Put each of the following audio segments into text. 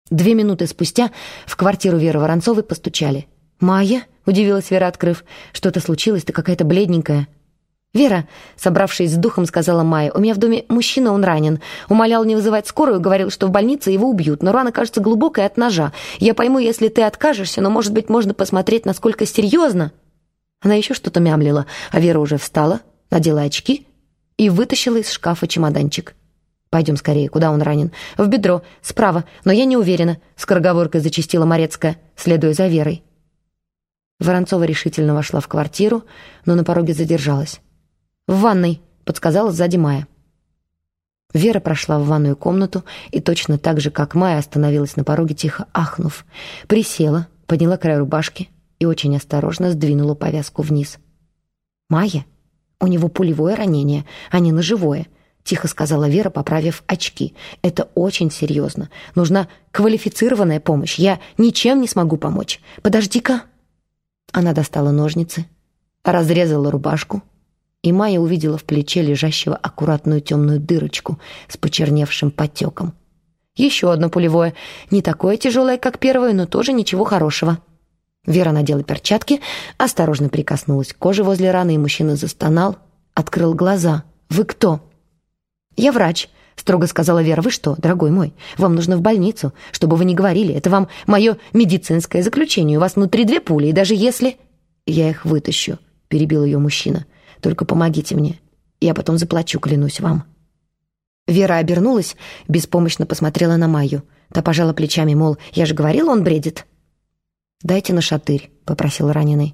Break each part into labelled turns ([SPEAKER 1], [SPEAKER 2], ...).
[SPEAKER 1] 2 минуты спустя в квартиру Веры Воронцовой постучали. «Майя?» — удивилась Вера, открыв. «Что-то случилось? Ты какая-то бледненькая». «Вера», — собравшись с духом, сказала Майя, «у меня в доме мужчина, он ранен. Умолял не вызывать скорую, говорил, что в больнице его убьют, но рана, кажется, глубокая от ножа. Я пойму, если ты откажешься, но, может быть, можно посмотреть, насколько серьезно». Она еще что-то мямлила, а Вера уже встала, надела очки и вытащила из шкафа чемоданчик. «Пойдем скорее, куда он ранен?» «В бедро, справа, но я не уверена», — скороговоркой зачастила Морецкая, следуя за Верой. Воронцова решительно вошла в квартиру, но на пороге задержалась. «В ванной», — подсказала сзади Майя. Вера прошла в ванную комнату и точно так же, как Майя, остановилась на пороге, тихо ахнув. Присела, подняла край рубашки и очень осторожно сдвинула повязку вниз. «Майя, у него пулевое ранение, а не ножевое», — тихо сказала Вера, поправив очки. «Это очень серьезно. Нужна квалифицированная помощь. Я ничем не смогу помочь. Подожди-ка». Она достала ножницы, разрезала рубашку, и Майя увидела в плече лежащего аккуратную темную дырочку с почерневшим подтеком. Еще одно пулевое, не такое тяжелое, как первое, но тоже ничего хорошего. Вера надела перчатки, осторожно прикоснулась к коже возле раны, и мужчина застонал, открыл глаза. «Вы кто?» «Я врач», — строго сказала Вера. «Вы что, дорогой мой, вам нужно в больницу, чтобы вы не говорили. Это вам мое медицинское заключение. У вас внутри 2 пули, и даже если...» «Я их вытащу», — перебил ее мужчина. «Только помогите мне. Я потом заплачу, клянусь вам». Вера обернулась, беспомощно посмотрела на Майю. Та пожала плечами, мол, я же говорила, он бредит. «Дайте нашатырь», — попросил раненый.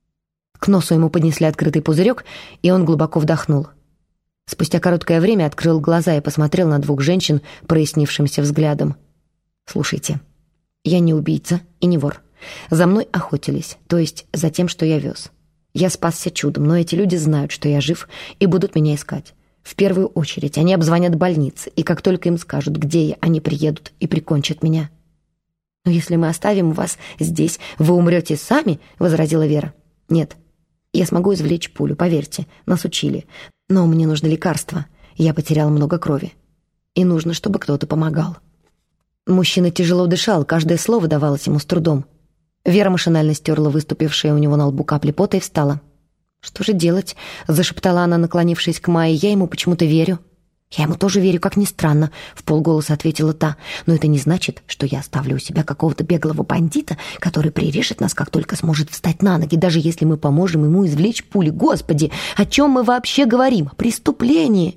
[SPEAKER 1] К носу ему поднесли открытый пузырек, и он глубоко вдохнул. Спустя короткое время открыл глаза и посмотрел на 2 женщин прояснившимся взглядом. «Слушайте, я не убийца и не вор. За мной охотились, то есть за тем, что я вез. Я спасся чудом, но эти люди знают, что я жив, и будут меня искать. В первую очередь они обзвонят больницы, и как только им скажут, где я, они приедут и прикончат меня». «Но если мы оставим вас здесь, вы умрете сами?» — возразила Вера. «Нет, я смогу извлечь пулю, поверьте, нас учили. Но мне нужно лекарство. Я потерял много крови. И нужно, чтобы кто-то помогал». Мужчина тяжело дышал, каждое слово давалось ему с трудом. Вера машинально стерла выступившие у него на лбу капли пота и встала. «Что же делать?» — зашептала она, наклонившись к Майе. «Я ему почему-то верю». «Я ему тоже верю, как ни странно», — вполголоса ответила та. «Но это не значит, что я оставлю у себя какого-то беглого бандита, который прирежет нас, как только сможет встать на ноги, даже если мы поможем ему извлечь пули. Господи, о чем мы вообще говорим? О преступлении!»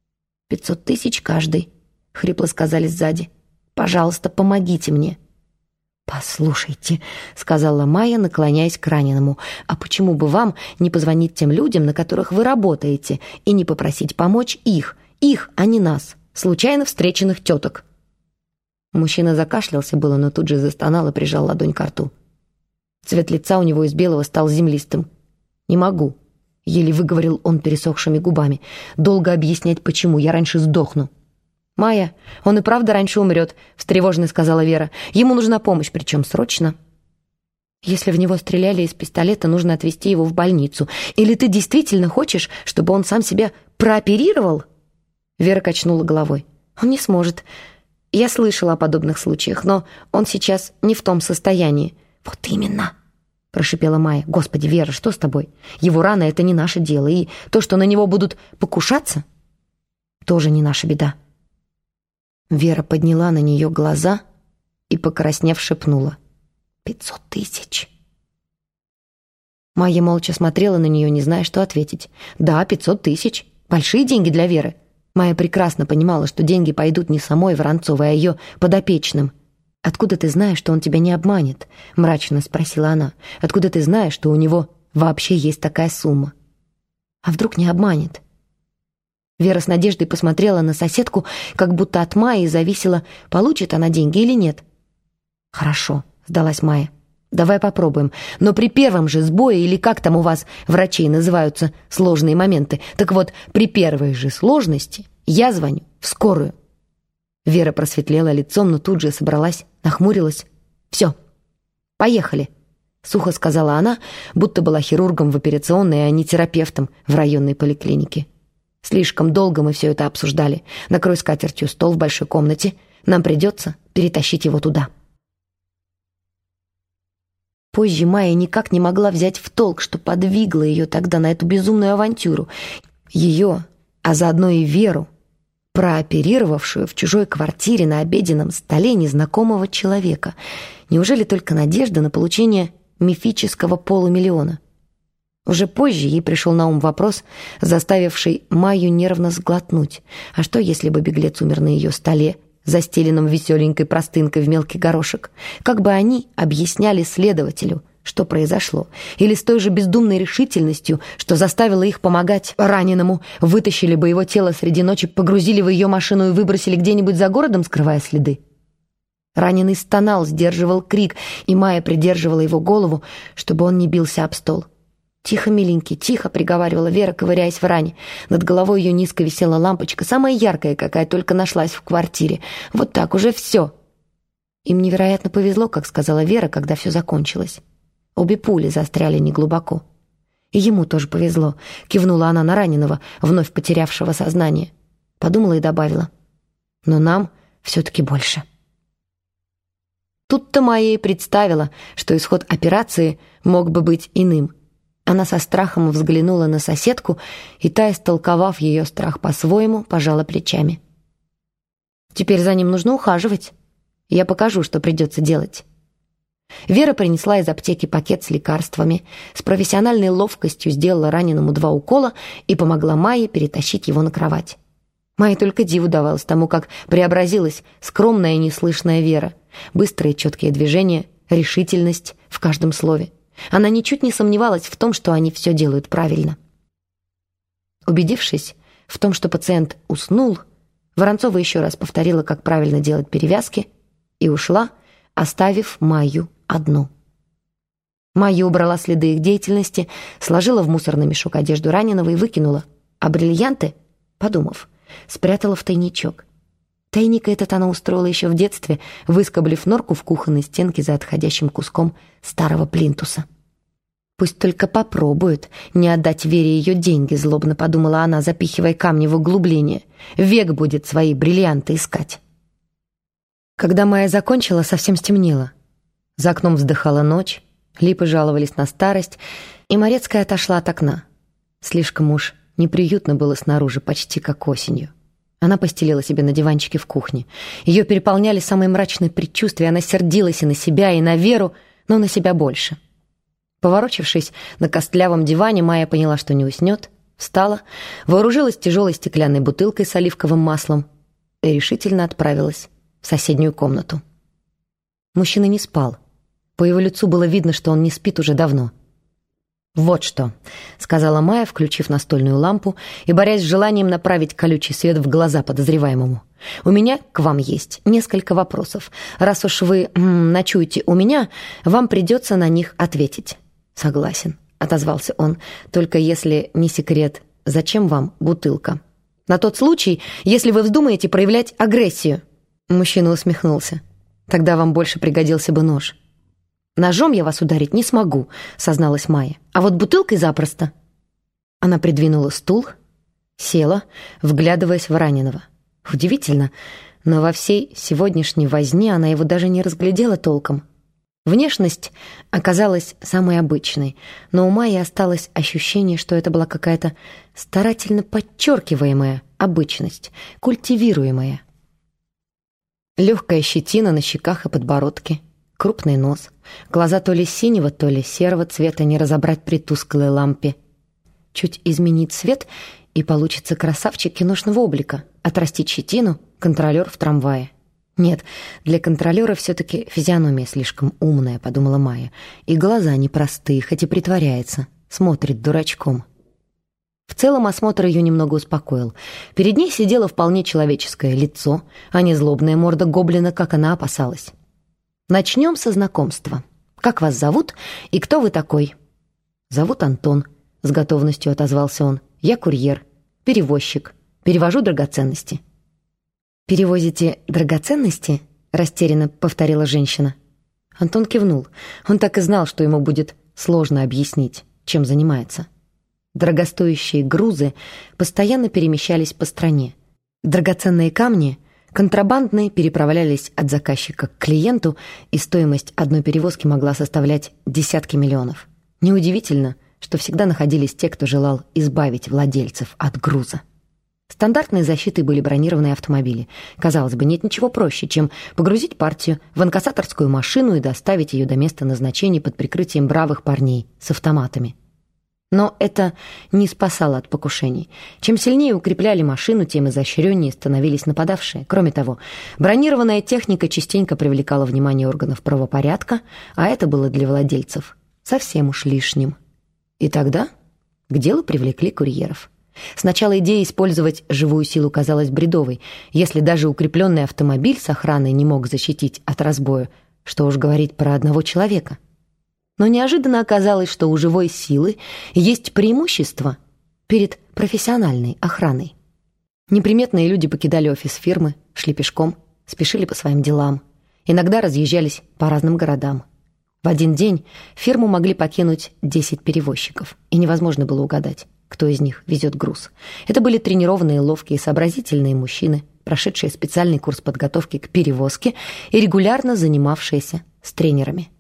[SPEAKER 1] 500 000 каждый», — хрипло сказали сзади. «Пожалуйста, помогите мне». «Послушайте», — сказала Майя, наклоняясь к раненому, «а почему бы вам не позвонить тем людям, на которых вы работаете, и не попросить помочь их, а не нас, случайно встреченных теток?» Мужчина закашлялся было, но тут же застонал и прижал ладонь к рту. Цвет лица у него из белого стал землистым. «Не могу», — еле выговорил он пересохшими губами. «Долго объяснять, почему, я раньше сдохну». «Майя, он и правда раньше умрет», — встревоженно сказала Вера. «Ему нужна помощь, причем срочно». «Если в него стреляли из пистолета, нужно отвезти его в больницу. Или ты действительно хочешь, чтобы он сам себя прооперировал?» Вера качнула головой. «Он не сможет. Я слышала о подобных случаях, но он сейчас не в том состоянии». «Вот именно», — прошипела Майя. «Господи, Вера, что с тобой? Его рана — это не наше дело, и то, что на него будут покушаться, тоже не наша беда». Вера подняла на нее глаза и, покраснев, шепнула: 500 000. Майя молча смотрела на нее, не зная, что ответить. Да, 500 000. Большие деньги для Веры. Майя прекрасно понимала, что деньги пойдут не самой Воронцовой, а ее подопечным. «Откуда ты знаешь, что он тебя не обманет?» — мрачно спросила она. «Откуда ты знаешь, что у него вообще есть такая сумма? А вдруг не обманет?» Вера с надеждой посмотрела на соседку, как будто от Майи зависело, получит она деньги или нет. «Хорошо», — сдалась Майя. «Давай попробуем. Но при первом же сбое, или как там у вас, врачей, называются сложные моменты, так вот, при первой же сложности я звоню в скорую». Вера просветлела лицом, но тут же собралась, нахмурилась. «Все, поехали», — сухо сказала она, будто была хирургом в операционной, а не терапевтом в районной поликлинике. «Слишком долго мы все это обсуждали. Накрой скатертью стол в большой комнате. Нам придется перетащить его туда». Позже Майя никак не могла взять в толк, что подвигло ее тогда на эту безумную авантюру. Ее, а заодно и Веру, прооперировавшую в чужой квартире на обеденном столе незнакомого человека. Неужели только надежда на получение мифического полумиллиона? Уже позже ей пришел на ум вопрос, заставивший Майю нервно сглотнуть. А что, если бы беглец умер на ее столе, застеленном веселенькой простынкой в мелкий горошек? Как бы они объясняли следователю, что произошло? Или с той же бездумной решительностью, что заставило их помогать раненому, вытащили бы его тело среди ночи, погрузили в ее машину и выбросили где-нибудь за городом, скрывая следы? Раненый стонал, сдерживал крик, и Майя придерживала его голову, чтобы он не бился об стол. «Тихо, миленький, тихо», — приговаривала Вера, ковыряясь в ране. Над головой ее низко висела лампочка, самая яркая, какая только нашлась в квартире. «Вот так, уже все». Им невероятно повезло, как сказала Вера, когда все закончилось. Обе пули застряли неглубоко. «И ему тоже повезло», — кивнула она на раненого, вновь потерявшего сознание. Подумала и добавила: «Но нам все-таки больше». Тут-то Майя и представила, что исход операции мог бы быть иным. Она со страхом взглянула на соседку, и та, истолковав ее страх по-своему, пожала плечами. «Теперь за ним нужно ухаживать. Я покажу, что придется делать». Вера принесла из аптеки пакет с лекарствами, с профессиональной ловкостью сделала раненому 2 укола и помогла Майе перетащить его на кровать. Майе только диву давалось тому, как преобразилась скромная и неслышная Вера. Быстрые четкие движения, решительность в каждом слове. Она ничуть не сомневалась в том, что они все делают правильно. Убедившись в том, что пациент уснул, Воронцова еще раз повторила, как правильно делать перевязки, и ушла, оставив Майю одну. Майя убрала следы их деятельности, сложила в мусорный мешок одежду раненого и выкинула, а бриллианты, подумав, спрятала в тайничок. Тайник этот она устроила еще в детстве, выскоблив норку в кухонной стенке за отходящим куском старого плинтуса. «Пусть только попробуют не отдать Вере ее деньги», — злобно подумала она, запихивая камни в углубление. «Век будет свои бриллианты искать». Когда Майя закончила, совсем стемнело. За окном вздыхала ночь, липы жаловались на старость, и Морецкая отошла от окна. Слишком уж неприютно было снаружи, почти как осенью. Она постелила себе на диванчике в кухне. Ее переполняли самые мрачные предчувствия. Она сердилась и на себя, и на Веру, но на себя больше. Поворочившись на костлявом диване, Майя поняла, что не уснет, встала, вооружилась тяжелой стеклянной бутылкой с оливковым маслом и решительно отправилась в соседнюю комнату. Мужчина не спал. По его лицу было видно, что он не спит уже давно. «Вот что», — сказала Майя, включив настольную лампу и борясь с желанием направить колючий свет в глаза подозреваемому. «У меня к вам есть несколько вопросов. Раз уж вы ночуете у меня, вам придется на них ответить». «Согласен», — отозвался он, — «только если не секрет, зачем вам бутылка?» «На тот случай, если вы вздумаете проявлять агрессию». Мужчина усмехнулся. «Тогда вам больше пригодился бы нож». «Ножом я вас ударить не смогу», — созналась Майя. «А вот бутылкой запросто». Она придвинула стул, села, вглядываясь в раненого. Удивительно, но во всей сегодняшней возне она его даже не разглядела толком. Внешность оказалась самой обычной, но у Майи осталось ощущение, что это была какая-то старательно подчеркиваемая обычность, культивируемая. Легкая щетина на щеках и подбородке, крупный нос, глаза то ли синего, то ли серого цвета, не разобрать при тусклой лампе. Чуть изменить цвет, и получится красавчик киношного облика. Отрастить щетину — контролер в трамвае. Нет, для контролера все-таки физиономия слишком умная, подумала Майя. И глаза непростые, хоть и притворяется, смотрит дурачком. В целом осмотр ее немного успокоил. Перед ней сидело вполне человеческое лицо, а не злобная морда гоблина, как она опасалась. «Начнем со знакомства. Как вас зовут и кто вы такой?» «Зовут Антон», — с готовностью отозвался он. «Я курьер, перевозчик, перевожу драгоценности». «Перевозите драгоценности?» — растерянно повторила женщина. Антон кивнул. Он так и знал, что ему будет сложно объяснить, чем занимается. Дорогостоящие грузы постоянно перемещались по стране. Драгоценные камни Контрабандные переправлялись от заказчика к клиенту, и стоимость одной перевозки могла составлять десятки миллионов. Неудивительно, что всегда находились те, кто желал избавить владельцев от груза. Стандартной защитой были бронированные автомобили. Казалось бы, нет ничего проще, чем погрузить партию в инкассаторскую машину и доставить ее до места назначения под прикрытием бравых парней с автоматами. Но это не спасало от покушений. Чем сильнее укрепляли машину, тем изощреннее становились нападавшие. Кроме того, бронированная техника частенько привлекала внимание органов правопорядка, а это было для владельцев совсем уж лишним. И тогда к делу привлекли курьеров. Сначала идея использовать живую силу казалась бредовой. Если даже укрепленный автомобиль с охраной не мог защитить от разбоя, что уж говорить про одного человека. Но неожиданно оказалось, что у живой силы есть преимущество перед профессиональной охраной. Неприметные люди покидали офис фирмы, шли пешком, спешили по своим делам. Иногда разъезжались по разным городам. В один день фирму могли покинуть 10 перевозчиков, и невозможно было угадать, кто из них везет груз. Это были тренированные, ловкие, сообразительные мужчины, прошедшие специальный курс подготовки к перевозке и регулярно занимавшиеся с тренерами.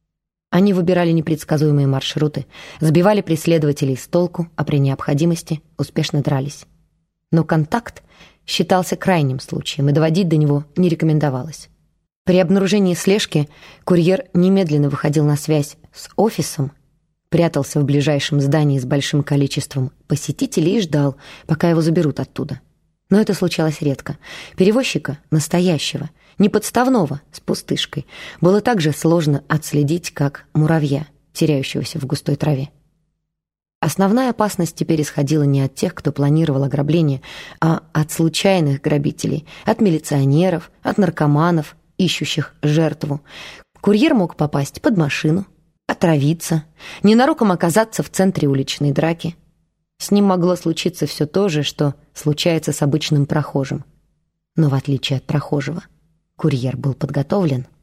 [SPEAKER 1] Они выбирали непредсказуемые маршруты, сбивали преследователей с толку, а при необходимости успешно дрались. Но контакт считался крайним случаем, и доводить до него не рекомендовалось. При обнаружении слежки курьер немедленно выходил на связь с офисом, прятался в ближайшем здании с большим количеством посетителей и ждал, пока его заберут оттуда. Но это случалось редко. Перевозчика, настоящего, не подставного, с пустышкой, было так же сложно отследить, как муравья, теряющегося в густой траве. Основная опасность теперь исходила не от тех, кто планировал ограбление, а от случайных грабителей, от милиционеров, от наркоманов, ищущих жертву. Курьер мог попасть под машину, отравиться, ненароком оказаться в центре уличной драки. С ним могло случиться все то же, что случается с обычным прохожим. Но в отличие от прохожего, курьер был подготовлен.